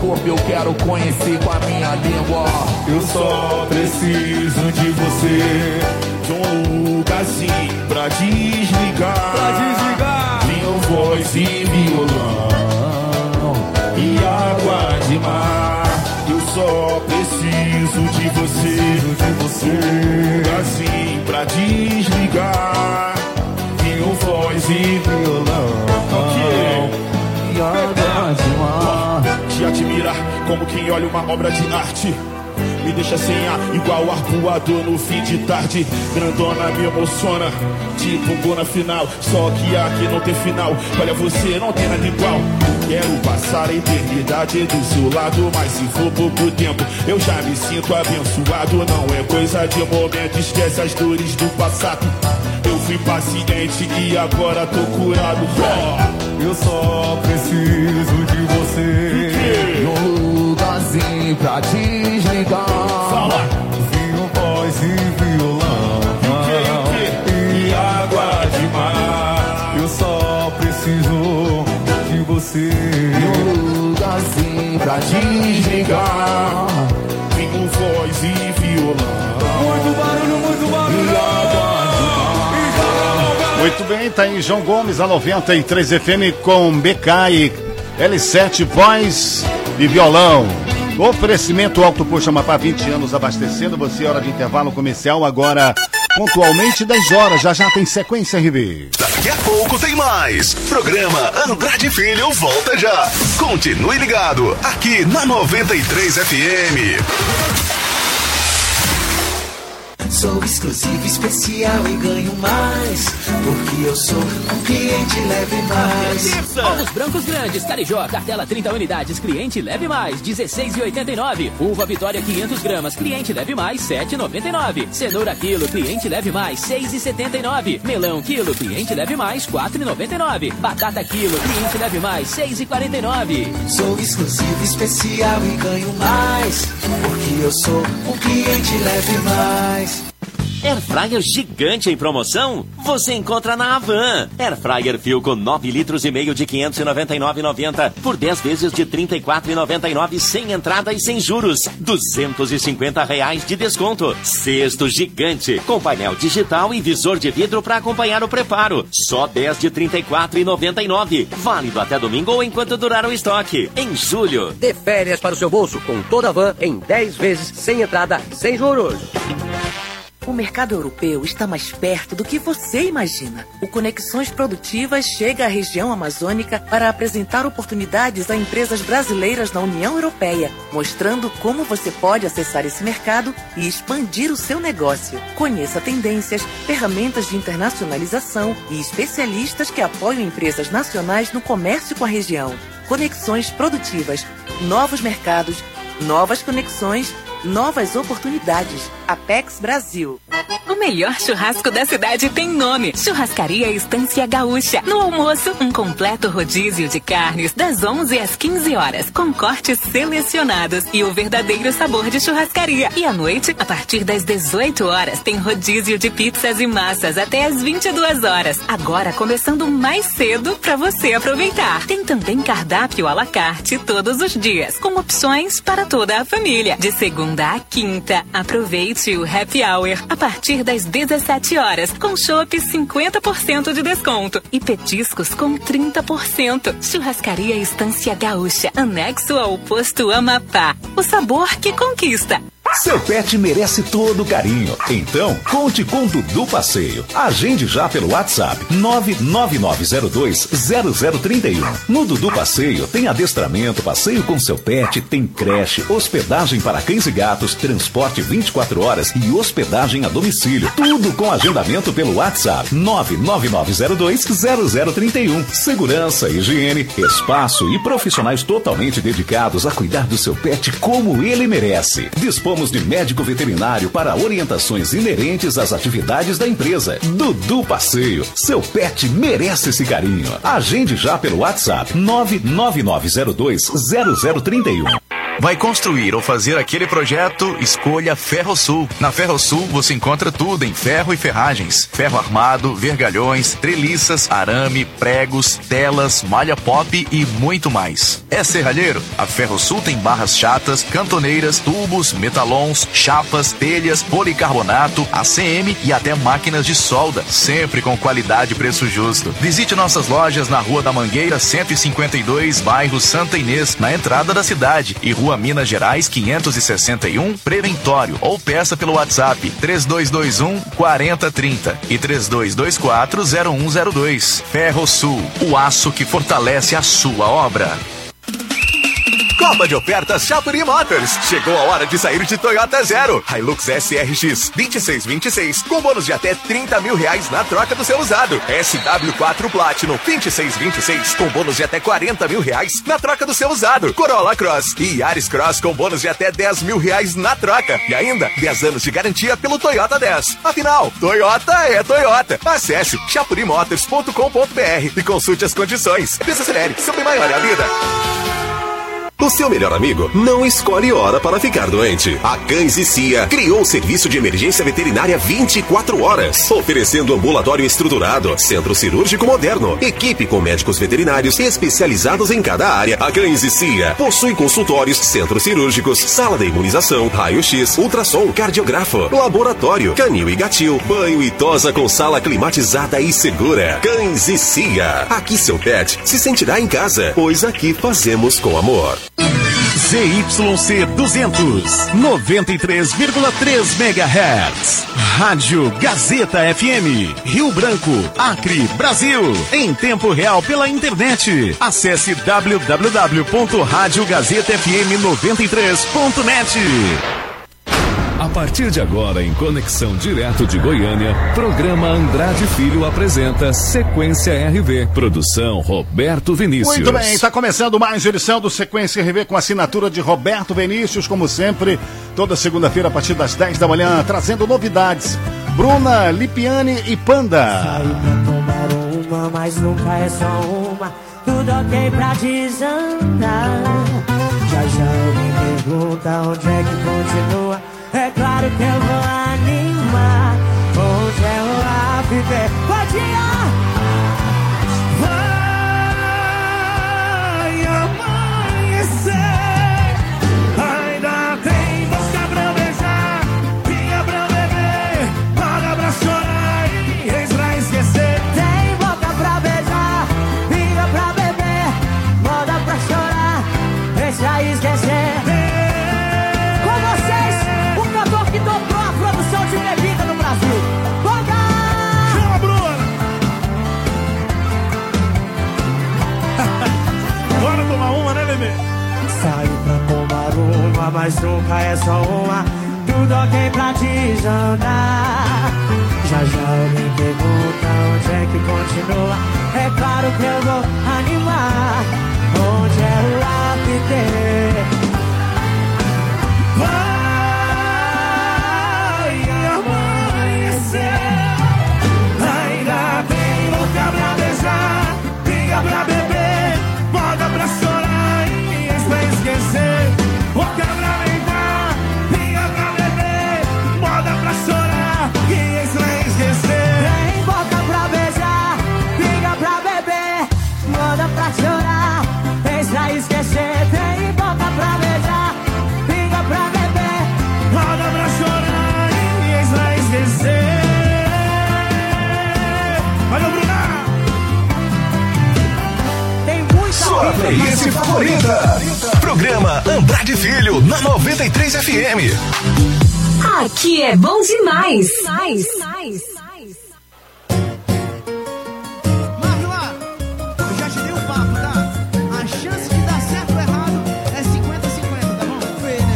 corpo eu quero conhecer com a minha língua. Eu só preciso de você, de um lugarzinho pra desligar. Minha voz e violão e água de mar. Eu só preciso de você, um lugarzinho pra desligar. Minha voz e violão e água de mar. Te admirar como quem olha uma obra de arte. Me deixa sem ar, igual arpoador no fim de tarde. Grandona me emociona, tipo um gol na final. Só que aqui não tem final, olha você, não tem nada igual. Quero passar a eternidade do seu lado, mas se for pouco tempo, eu já me sinto abençoado. Não é coisa de momento, esquece as dores do passado. Eu fui paciente e agora tô curado. Eu só preciso de você, de um lugarzinho pra desligar. Fala. Vinho, voz e violão e água de mar. Eu só preciso de você, de um lugarzinho pra desligar. Vinho, voz e violão. Muito barulho, muito barulho. E água de mar. Muito bem, tá aí João Gomes, a 93 FM com BK e L7 voz e violão. Oferecimento Alto Posto Amapá, 20 anos abastecendo você. Hora de intervalo comercial, agora pontualmente 10 horas. Já tem sequência, RV. Daqui a pouco tem mais. Programa Andrade Filho volta já. Continue ligado aqui na 93 FM. Sou exclusivo, especial e ganho mais, porque eu sou um cliente Leve Mais. Ovos brancos grandes, Carijó, cartela 30 unidades, cliente Leve Mais, 16,89. Uva Vitória 500 gramas, cliente Leve Mais, 7,99. Cenoura quilo, cliente Leve Mais, 6,79. Melão quilo, cliente Leve Mais, 4,99. Batata quilo, cliente Leve Mais, 6,49. Sou exclusivo, especial e ganho mais, porque eu sou um cliente Leve Mais. Airfryer gigante em promoção? Você encontra na Havan. Airfryer Philco 9 litros e meio de 599,90 por 10 vezes de 34,99 sem entrada e sem juros. R$250 de desconto. Cesto gigante com painel digital e visor de vidro para acompanhar o preparo. Só 10 de 34,99. Válido até domingo ou enquanto durar o estoque. Em julho. Dê férias para o seu bolso com toda a Havan em 10 vezes sem entrada, sem juros. O mercado europeu está mais perto do que você imagina. O Conexões Produtivas chega à região amazônica para apresentar oportunidades a empresas brasileiras na União Europeia, mostrando como você pode acessar esse mercado e expandir o seu negócio. Conheça tendências, ferramentas de internacionalização e especialistas que apoiam empresas nacionais no comércio com a região. Conexões Produtivas. Novos mercados, novas conexões, novas oportunidades. Apex Brasil. O melhor churrasco da cidade tem nome: Churrascaria Estância Gaúcha. No almoço, um completo rodízio de carnes das 11 às 15 horas, com cortes selecionados e o verdadeiro sabor de churrascaria. E à noite, a partir das 18 horas, tem rodízio de pizzas e massas até às 22 horas. Agora começando mais cedo para você aproveitar. Tem também cardápio à la carte todos os dias, com opções para toda a família. De segunda a quinta, aproveite o Happy Hour a partir das 17 horas, com chopp 50% de desconto e petiscos com 30%. Churrascaria Estância Gaúcha, anexo ao posto Amapá. O sabor que conquista. Seu pet merece todo o carinho. Então, conte com o Dudu Passeio. Agende já pelo WhatsApp 999020031. No Dudu Passeio tem adestramento, passeio com seu pet, tem creche, hospedagem para cães e gatos, transporte 24 horas e hospedagem a domicílio. Tudo com agendamento pelo WhatsApp 999020031. Segurança, higiene, espaço e profissionais totalmente dedicados a cuidar do seu pet como ele merece. Dispomos de médico veterinário para orientações inerentes às atividades da empresa. Dudu Passeio. Seu pet merece esse carinho. Agende já pelo WhatsApp 999020031. Vai construir ou fazer aquele projeto? Escolha Ferrosul. Na Ferrosul você encontra tudo em ferro e ferragens. Ferro armado, vergalhões, treliças, arame, pregos, telas, malha pop e muito mais. É serralheiro? A Ferrosul tem barras chatas, cantoneiras, tubos, metalons, chapas, telhas, policarbonato, ACM e até máquinas de solda. Sempre com qualidade e preço justo. Visite nossas lojas na Rua da Mangueira 152, bairro Santa Inês, na entrada da cidade, e Rua Minas Gerais 561, Preventório, ou peça pelo WhatsApp 3221 4030 e 3224 0102. Ferrosul, o aço que fortalece a sua obra. Copa de ofertas Chapuri Motors. Chegou a hora de sair de Toyota Zero. Hilux SRX 2626 com bônus de até 30 mil reais na troca do seu usado. SW4 Platinum 2626 com bônus de até 40 mil reais na troca do seu usado. Corolla Cross e Yaris Cross com bônus de até 10 mil reais na troca. E ainda 10 anos de garantia pelo Toyota 10. Afinal, Toyota é Toyota. Acesse chapurimotors.com.br e consulte as condições. Desacelere, seu bem maior é a vida. O seu melhor amigo não escolhe hora para ficar doente. A Cães e Cia criou o serviço de emergência veterinária 24 horas, oferecendo ambulatório estruturado, centro cirúrgico moderno, equipe com médicos veterinários especializados em cada área. A Cães e Cia possui consultórios, centros cirúrgicos, sala de imunização, raio-x, ultrassom, cardiografo, laboratório, canil e gatil, banho e tosa com sala climatizada e segura. Cães e Cia. Aqui seu pet se sentirá em casa, pois aqui fazemos com amor. ZYC 200, 93,3 MHz. Rádio Gazeta FM, Rio Branco, Acre, Brasil. Em tempo real pela internet. Acesse www.radiogazetafm93.net. A partir de agora, em conexão direto de Goiânia, programa Andrade Filho apresenta Sequência RV. Produção Roberto Vinícius. Muito bem, está começando mais uma edição do Sequência RV com assinatura de Roberto Vinícius, como sempre, toda segunda-feira a partir das 10 da manhã, trazendo novidades. Bruna, Lipiane e Panda. Saí pra tomar uma, mas nunca é só uma. Tudo ok pra desandar. Já alguém pergunta onde é que continua. É claro que eu vou animar. Onde é o after? Pode ir! Vai amanhecer. Ainda tem boca pra beijar, pinga pra beber, paga pra chorar e ex pra esquecer. Tem boca pra beijar, pinga pra beber, moda pra chorar, ex pra esquecer. Que dobrou a produção de bebida no Brasil. Bora! Chama, Bruna! Bora tomar uma, né, bebê? Saí pra tomar uma, mas nunca é só uma. Tudo ok pra desandar. Já alguém pergunta onde é que continua. É claro que eu vou animar. Onde é o after? Ainda tem boca pra beijar, pinga pra beber, moda pra chorar e ex pra esquecer. Boca pra beijar, pinga pra beber, moda pra chorar e ex pra esquecer. Tem boca pra beijar, pinga pra beber, moda pra chorar, ex pra esquecer. Tem boca pra beijar, pinga pra beber, moda pra chorar e ex pra esquecer. Valeu, Bruna! Tem muita sua playlist favorita. Programa Andrade Filho na 93 FM. Aqui é bom demais. Marla, eu já te dei um papo, tá? A chance de dar certo ou errado é 50-50, tá bom? Vamos ver,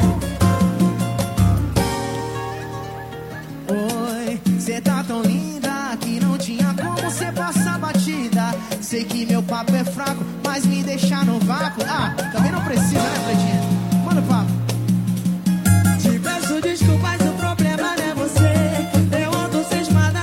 né? Oi, cê tá tão linda que não tinha como cê passar batida. Sei que meu papo é fraco, mas me deixar no vácuo. Ah, também não precisa, né, Fredinha? Manda o papo. Te peço desculpas, o problema não é você. Eu ando cismada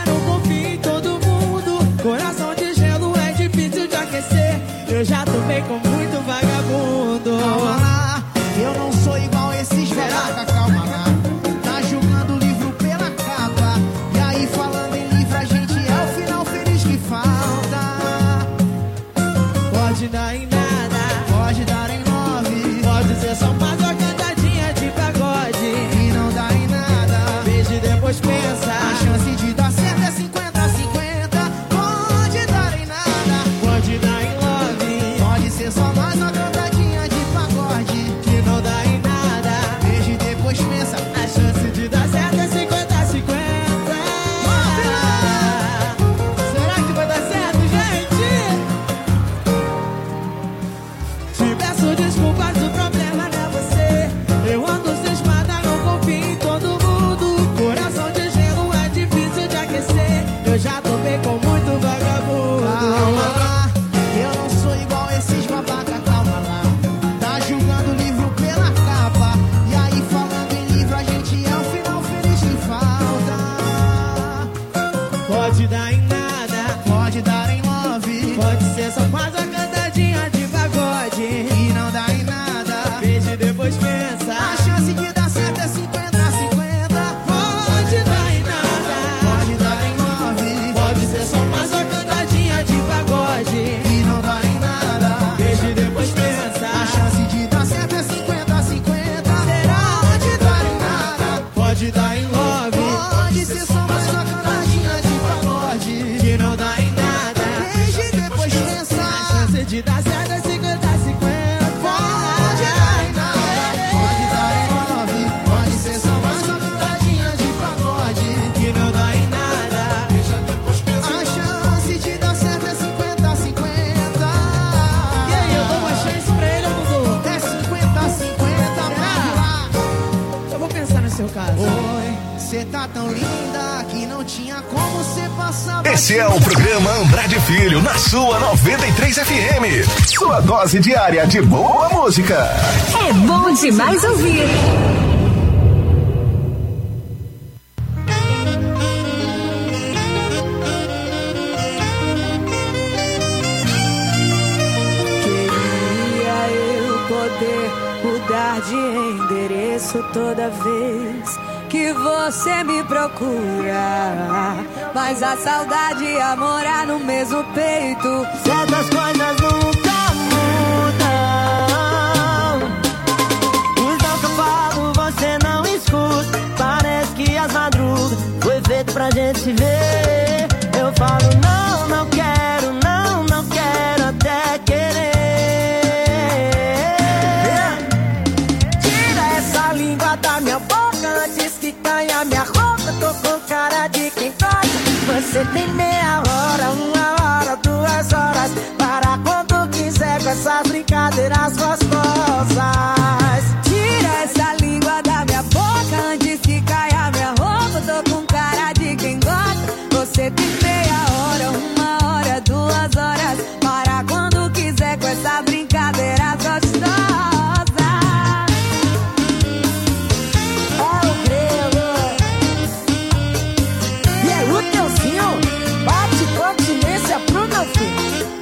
Cê tá tão linda que não tinha como cê passar. Esse é o programa Andrade Filho, na sua 93 FM. Sua dose diária de boa música. É bom demais ouvir. Queria eu poder mudar de endereço toda vez que você me procura, mas a saudade ia morar no mesmo peito. Certas coisas nunca mudam. Os não que eu falo você não escuta. Parece que as madrugas foi feito pra gente se ver. Eu falo não, não quero, não, não quero até querer. Tira essa língua da minha boca antes que caia minha roupa. Tô com cara de quem gosta. Você tem meia hora, 1 hora, 2 horas para quando quiser com essas brincadeiras gostosas. Tira essa língua da minha boca antes que caia minha roupa. Tô com cara de quem gosta. Você tem meia hora, 1 hora, 2 horas para quando quiser com essas brincadeiras gostosas. Bate continência pro meu filho.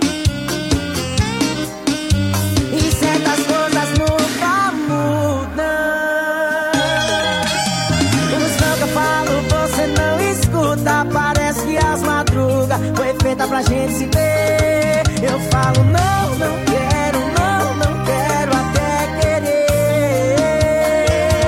E certas coisas nunca mudam. Os não que eu falo você não escuta. Parece que as madrugas foi feita pra gente se ver. Eu falo não, não quero, não, não quero até querer.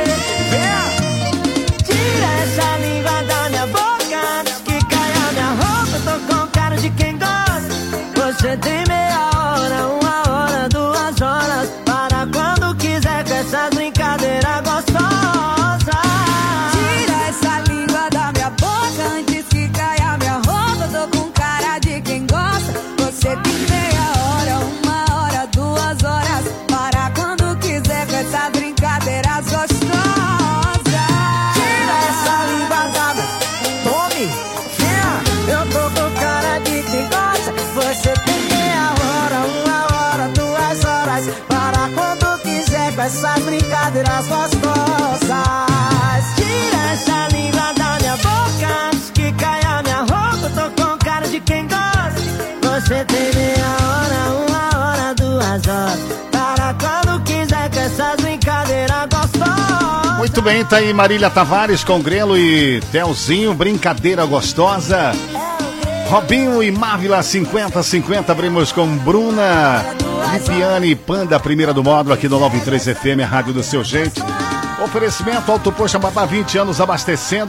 Tira essa língua da minha boca antes que caia minha roupa. Tô com cara de quem gosta. Você tem meia hora, 1 hora, 2 horas para quando quiser com essas brincadeiras gostosas. Tira essa língua da minha boca antes que caia minha roupa. Tô com cara de quem gosta. Você tem meia hora, 1 hora, 2 horas para quando quiser com essas brincadeiras gostosas. Tira essa língua da minha... Tome, eu tô com cara de quem gosta. Você tem meia hora, 1 hora, 2 horas para quando quiser com essas brincadeiras gostosas. Tira essa língua da minha boca antes que caia minha roupa. Tô com cara de quem gosta. Você tem meia hora, 1 hora, 2 horas para quando quiser com essas brincadeiras gostosas. Muito bem, tá aí Marília Tavares com Grelo e Telzinho, brincadeira gostosa. Robinho e Mávila 50-50, abrimos com Bruna, Lipiane e Panda, primeira do módulo aqui no 93 FM, a rádio do seu jeito. Oferecimento Autoposto Amapá, 20 anos abastecendo.